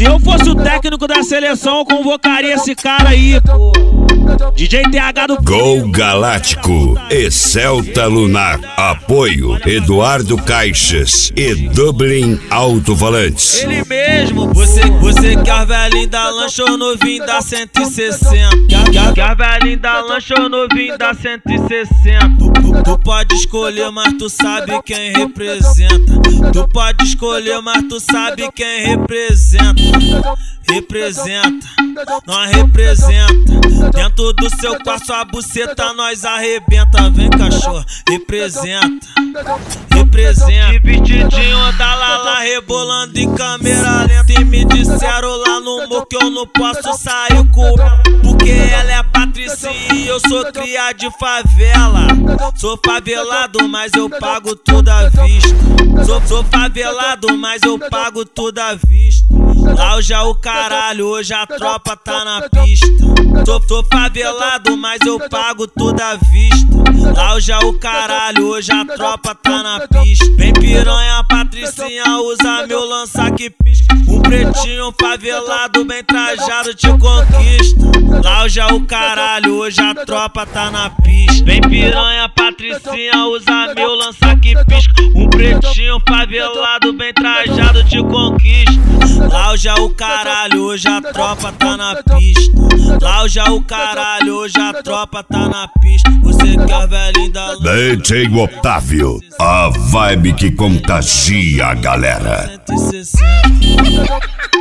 Se eu fosse o técnico da seleção, eu convocaria esse cara aí, pô. DJ TH do Gol Galáctico e Celta Lunar. Apoio Eduardo Caixas e Dublin Alto-Falantes. Ele mesmo. Você quer velhinho da lancha ou novinho da 160? Quer velhinho da lancha ou novinho da 160? Tu pode escolher, mas tu sabe quem representa. Tu pode escolher, mas tu sabe quem representa. Representa, nós representa. Dentro do seu quarto a buceta nós arrebenta. Vem cachorro, representa, representa. De vestidinho da Lala rebolando em câmera lenta. E me disseram lá no morro que eu não posso sair com ela, porque ela é patricinha e eu sou cria de favela. Sou favelado, mas eu pago tudo à vista. Sou favelado, mas eu pago tudo à vista. Lá já o caralho, hoje a tropa tá na pista. Sou favelado, mas eu pago tudo à vista. Lá já o caralho, hoje a tropa tá na pista. Vem piranha, patricinha, usa meu lança que pisca. Um pretinho favelado, bem trajado, te conquista. Lá já o caralho, hoje a tropa tá na pista. Vem piranha, patricinha, usa meu lança que pisca. Um pretinho favelado, bem trajado, te conquista. Lá já o caralho, hoje a tropa tá na pista. Lá já o caralho, hoje a tropa tá na pista. Você quer velhinho da DJ Otávio, a vibe que contagia a galera. 160.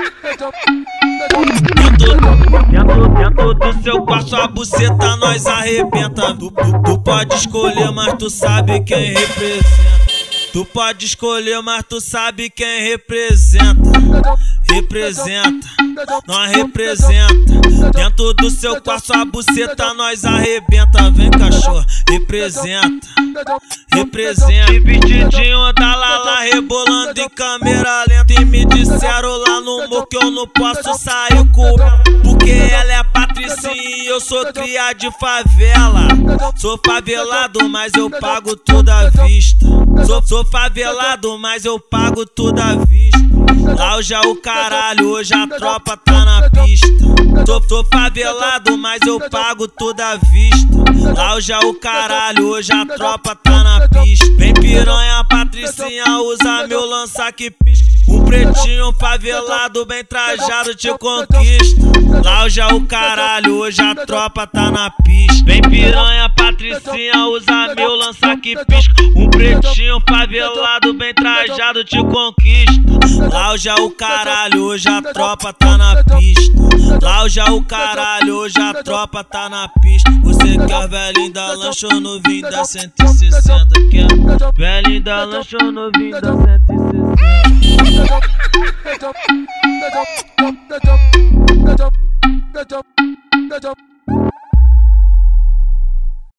Dentro do seu quarto a buceta nós arrebenta. Tu pode escolher, mas tu sabe quem representa. Tu pode escolher, mas tu sabe quem representa. Representa, nós representa. Dentro do seu quarto a buceta nós arrebenta. Vem cachorro, representa, representa. De vestidinho da Lala rebolando em câmera lenta. E me disseram lá no morro que eu não posso sair com ela, porque ela é patricinha e eu sou cria de favela. Sou favelado, mas eu pago tudo à vista. Sou favelado, mas eu pago tudo à vista. Lá já o caralho, hoje a tropa tá na pista. Sou favelado, mas eu pago tudo à vista. Lá já o caralho, hoje a tropa tá na pista. Vem piranha, patricinha, usa meu lança que pisca. Um pretinho favelado, bem trajado, te conquista. Lá já o caralho, hoje a tropa tá na pista. Vem piranha, patricinha, usa meu lança que pisca. Um pretinho favelado, bem trajado, te conquista. Lá já o caralho, hoje a tropa tá na pista. Lá já o caralho, hoje a tropa tá na pista. Você quer velhinho da lancha ou novinho da 160? Quer velhinho da lancha ou novinho da 160?